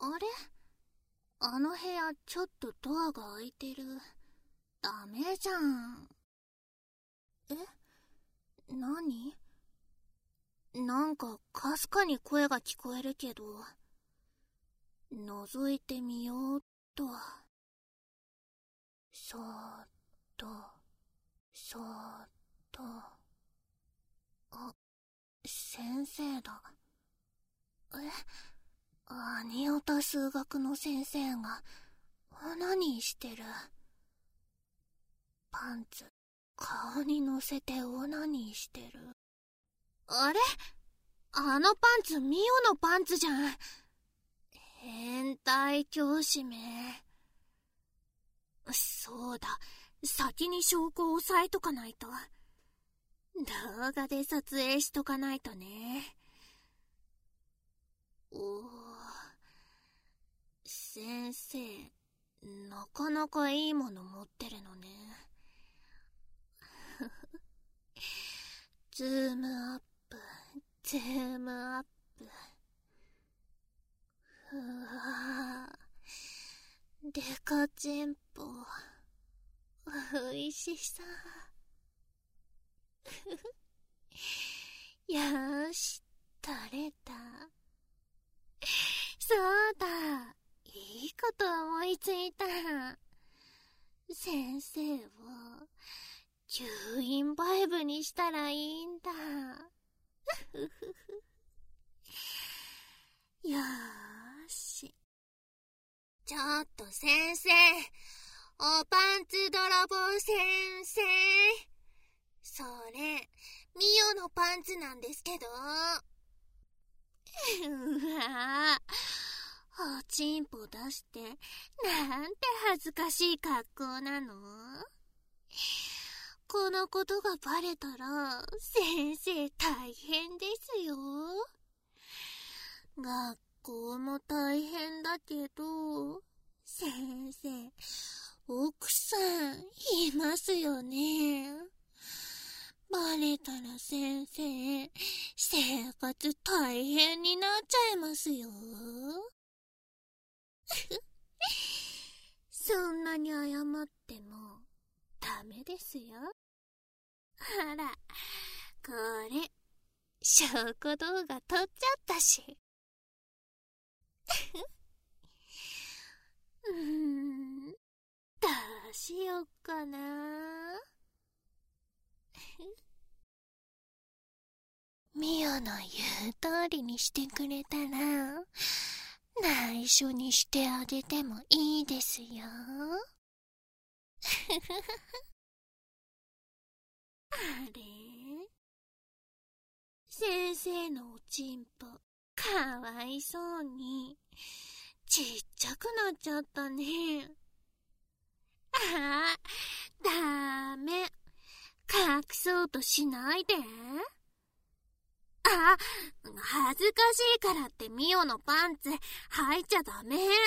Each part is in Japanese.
あれ？あの部屋ちょっとドアが開いてる。ダメじゃん。何？なんかかすかに声が聞こえるけど、覗いてみようっと。そーっと、そーっと。あ、先生だ。アニオタ数学の先生がオナニーしてる。パンツ顔に乗せてオナニーしてる。あれ？あのパンツミオのパンツじゃん。変態教師め。そうだ、先に証拠を押さえとかないと。動画で撮影しとかないとね。おー、先生、なかなかいいもの持ってるのね。ズームアップ、ズームアップ。うわぁ、デカチンポ、おいしそう。よーし、取れた。そうだ、いいこと思いついた。先生を吸引バイブにしたらいいんだ。よーし。ちょっと先生、おパンツ泥棒先生。それ、ミオのパンツなんですけど。うわぁ、おちんぽ出して、なんて恥ずかしい格好なの？このことがバレたら、先生大変ですよ。学校も大変だけど、先生、奥さんいますよね。バレたら先生、生活大変になっちゃいますよ。そんなに謝ってもダメですよ。あら、これ、証拠動画撮っちゃったし。どうしよっかな。ミオの言う通りにしてくれたら、内緒にしてあげてもいいですよ。あれ？先生のおちんぽ、かわいそうに、ちっちゃくなっちゃったね。あ、ダメ。隠そうとしないで。あ、恥ずかしいからってミオのパンツ履いちゃダメ。も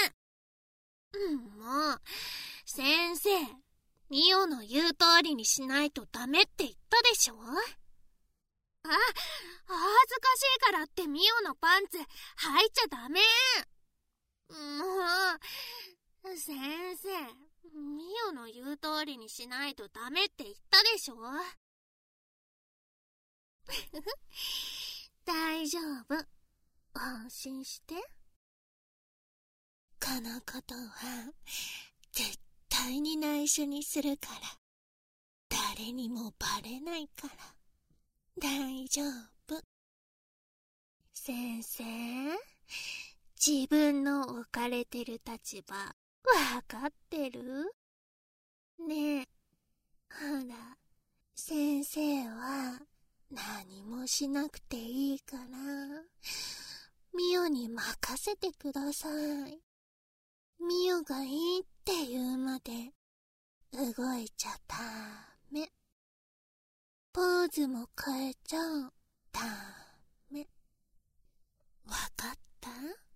う、先生、ミオの言う通りにしないとダメって言ったでしょ？恥ずかしいからってミオのパンツ履いちゃダメ。もう、先生、ミオの言う通りにしないとダメって言ったでしょ？大丈夫。安心して。このことは、絶対に内緒にするから。誰にもバレないから。大丈夫。先生、自分の置かれてる立場、わかってる？ねえ、ほら、先生は何もしなくていいから、ミオに任せてください。ミオがいいって言うまで動いちゃダメ。ポーズも変えちゃダメ。わかった？は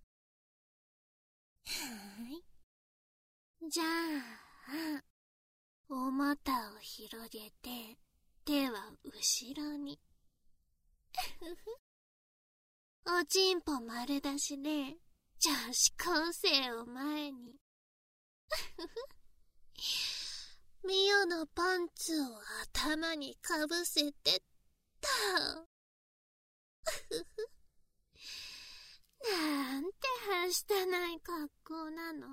ーい。じゃあ、お股を広げて、手は後ろに。おちんぽ丸出しで、 女子高生を前にミオのパンツを頭にかぶせてったなんてはしたない格好なの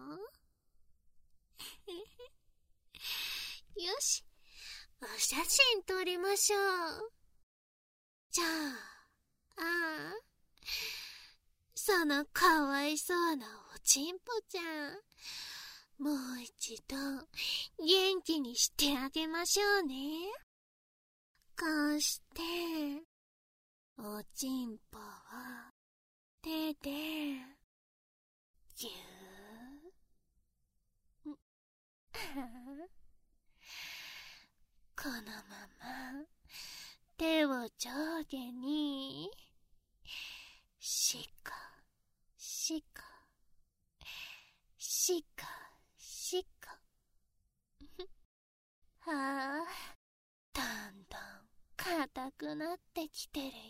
よし、お写真撮りましょう。じゃあ、そのかわいそうなおちんぽちゃん、もう一度元気にしてあげましょうね。こうしておちんぽを手でぎゅーこのまま手を上下にしかしかしかしかはあ、どんどん硬くなってきてるよ。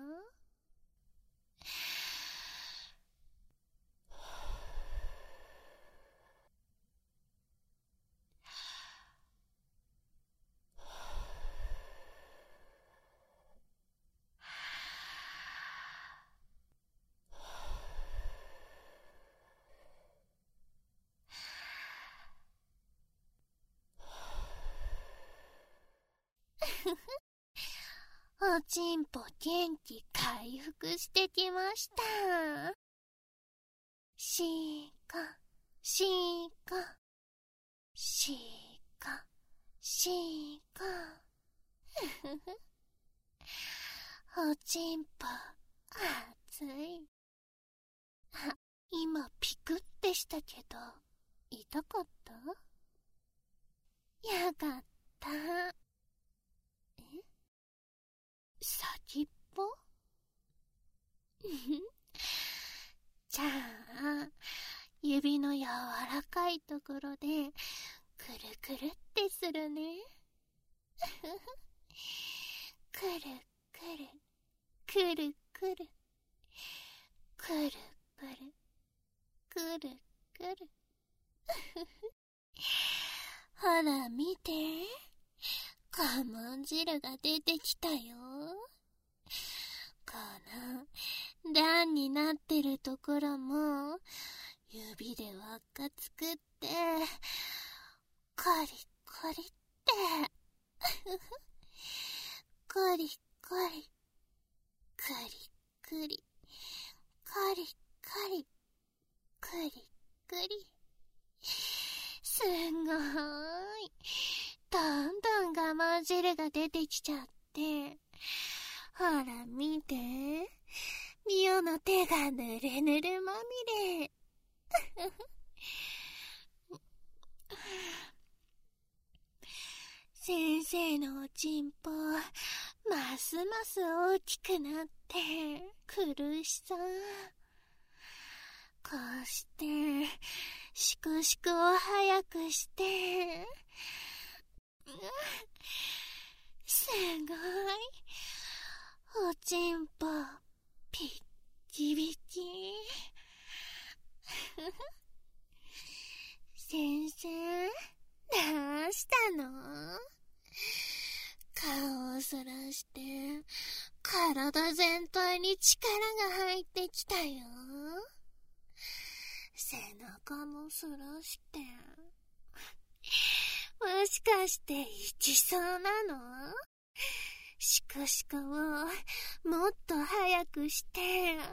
おちんぽ元気回復してきました。しかしかしかしかおちんぽ熱い。今ピクってしたけど痛かった？やがった。先っぽじゃあ指の柔らかいところでくるくるってするね。くるくるくるくるくるくるくるくるほら見て、カモン汁が出てきたよ。この段になってるところも指で輪っか作ってコリコリってコリコリクリクリコリコリクリクリ、すごーい。どんどん我慢汁が出てきちゃって、ほら見て、ミオの手がぬるぬるまみれ。先生のおちんぽ、ますます大きくなって苦しそう。こうしてシクシクを早くして、すごい、おちんぽピッキピキ。先生、どうしたの？顔をそらして体全体に力が入ってきたよ。背中もそらして、もしかして行きそうなの？シクシクをもっと早くして、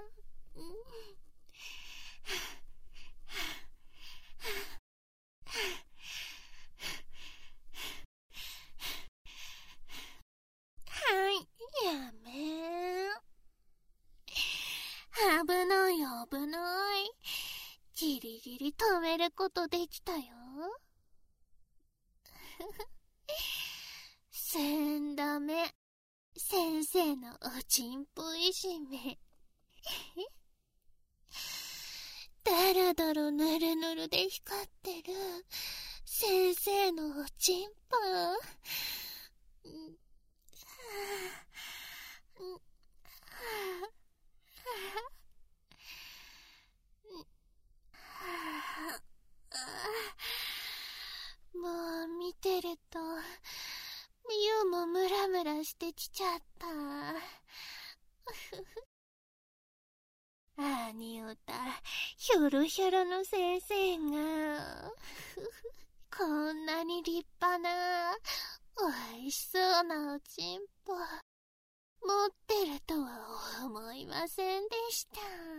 はい、やめー。危ない危ない。ギリギリ止めることできたよ。3度目、先生のおちんぽいじめ。だらだらぬるぬるで光ってる先生のおちんぽ。 してきちゃった。アニオタ、ひょろひょろの先生が、こんなに立派な、おいしそうなおちんぽ、持ってるとは思いませんでした。